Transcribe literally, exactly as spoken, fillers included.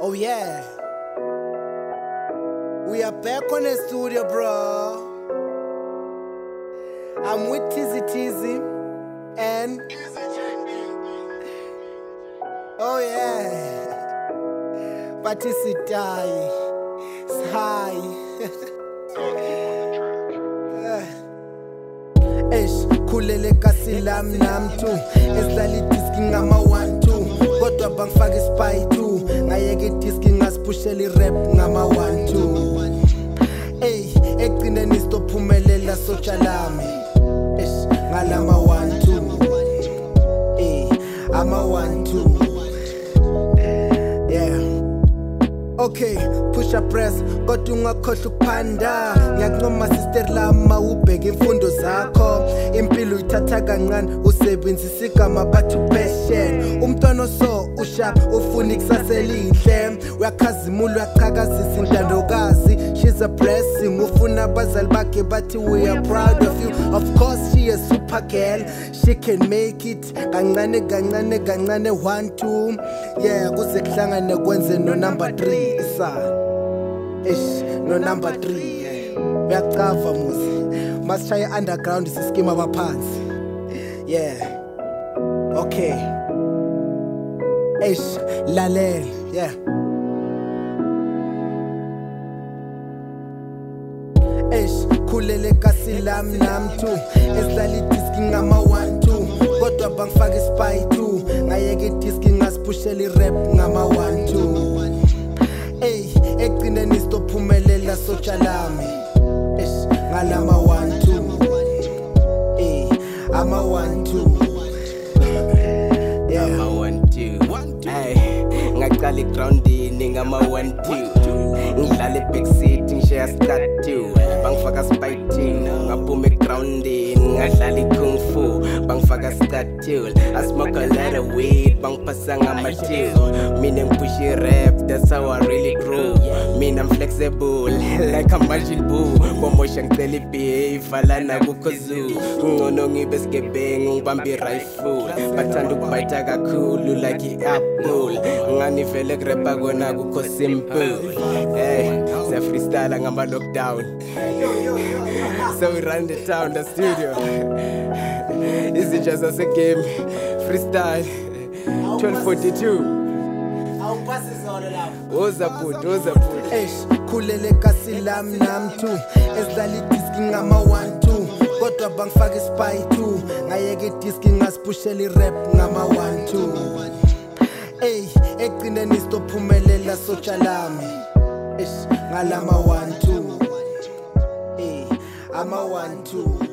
Oh yeah, we are back on the studio, bro. I'm with Tizzy Tizzy and oh yeah, Patisitai, Sai. Eish, khulele kasilam namtu, esidlala idiski ngama one two, kodwa bangifaka ispy two, ngayeke idiski ngasiphushela irap ngama one two. Ey, egcineni sitophumelela sotsha lami, eish, ngalama one two. Ey, ama one two. Okay, push up press, kodwa ungakhohlwa ukuphanda. Ngiyakuncoma sister lama ubheke imfundo zakho. Impilo uyithatha kancane, usebenzisa igama bathi passion. Umntwana so ushap ufuna ikusasa elihle. Uyakhazimula uyaqhakazisa intandokazi. She's a blessing, ufuna abazali bakhe bathi we are proud of you. Of course she a super girl, she can make it. Kancane kancane kancane one two. Yeah, kuze kuhlangane kwenze no number three. Isa, ish, no number three. Uyacava muzi, masishaya underground isiskima abaphansi. Yeah, okay. Ish, lalela, yeah. Ish, khulele kasilam namtu, esidlala idiski ngama one two, kodwa bangifaka ispy two, ngayeke idiski ngasiphushela irap ngama one two. Ey, egcineni sitophumelela sotsha lami, eish, ngalama one two. Ey, ama one two. Yeah, ama one two. Ay, ngaqala igroundini ngama one two. Ngidlala eback seat ngishaya start two. Bangifaka spy two, ngaphuma egroundini ngadlala ikung fu. Bangifaka start two. I smoke a lot of weed, bangipasa ngama two. Mina ngipush rap, that's how I really grew. Mina I'm flexible, like a magic boo. Bomosha ngicela ibehave, falana kukhozu. Ngono ngibe sgebeng, ngibambe rifle. Bathanda ukubhayitha kakhulu like i-apple. Ngani vele kurapha kona kukho simple. Hey, siya freestyle ngama lockdown. So we run the town, the studio. Izinja zase game, freestyle twelve forty-two. Oza put, oza put. Eish, khulele kasilam namtu, esidlala idiski ngama one two, kodwa bangifaka ispy two, ngayeke idiski ngasiphushela irap ngama one two. Ey, egcineni sitophumelela sotsha lami, eish, ngalama one two. Ey, ama one two.